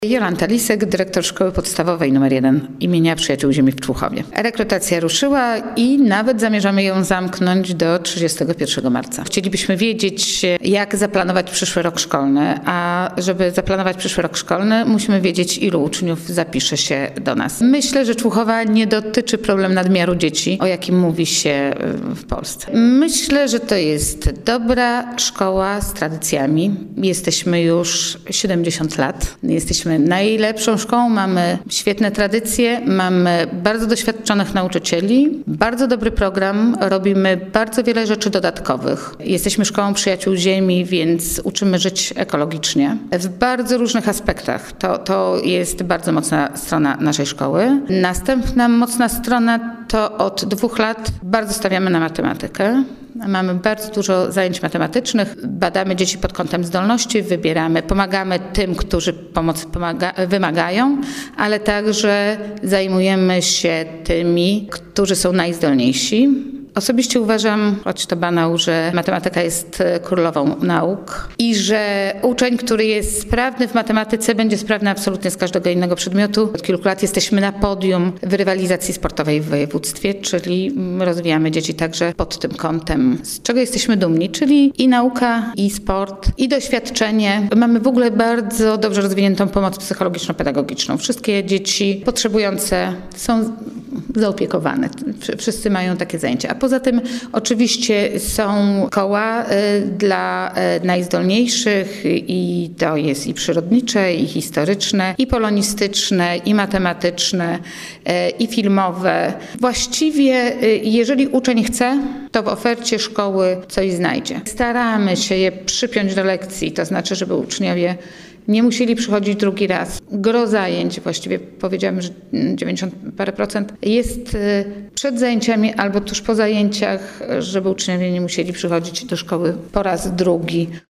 Jolanta Lisek, dyrektor Szkoły Podstawowej nr 1 imienia Przyjaciół Ziemi w Człuchowie. Rekrutacja ruszyła i nawet zamierzamy ją zamknąć do 31 marca. Chcielibyśmy wiedzieć, jak zaplanować przyszły rok szkolny, a żeby zaplanować przyszły rok szkolny, musimy wiedzieć, ilu uczniów zapisze się do nas. Myślę, że Człuchowa nie dotyczy problem nadmiaru dzieci, o jakim mówi się w Polsce. Myślę, że to jest dobra szkoła z tradycjami. Jesteśmy już 70 lat. Jesteśmy najlepszą szkołą, mamy świetne tradycje, mamy bardzo doświadczonych nauczycieli, bardzo dobry program, robimy bardzo wiele rzeczy dodatkowych. Jesteśmy szkołą Przyjaciół Ziemi, więc uczymy żyć ekologicznie w bardzo różnych aspektach. To jest bardzo mocna strona naszej szkoły. Następna mocna strona to od 2 lat bardzo stawiamy na matematykę. Mamy bardzo dużo zajęć matematycznych, badamy dzieci pod kątem zdolności, pomagamy tym, którzy pomocy wymagają, ale także zajmujemy się tymi, którzy są najzdolniejsi. Osobiście uważam, choć to banał, że matematyka jest królową nauk i że uczeń, który jest sprawny w matematyce, będzie sprawny absolutnie z każdego innego przedmiotu. Od kilku lat jesteśmy na podium w rywalizacji sportowej w województwie, czyli rozwijamy dzieci także pod tym kątem, z czego jesteśmy dumni, czyli i nauka, i sport, i doświadczenie. Mamy w ogóle bardzo dobrze rozwiniętą pomoc psychologiczno-pedagogiczną. Wszystkie dzieci potrzebujące są zaopiekowane. Wszyscy mają takie zajęcia. A poza tym oczywiście są koła dla najzdolniejszych i to jest i przyrodnicze, i historyczne, i polonistyczne, i matematyczne, i filmowe. Właściwie jeżeli uczeń chce, to w ofercie szkoły coś znajdzie. Staramy się je przypiąć do lekcji, to znaczy, żeby uczniowie nie musieli przychodzić drugi raz. Gro zajęć, właściwie powiedziałabym, że 90 parę procent jest przed zajęciami albo tuż po zajęciach, żeby uczniowie nie musieli przychodzić do szkoły po raz drugi.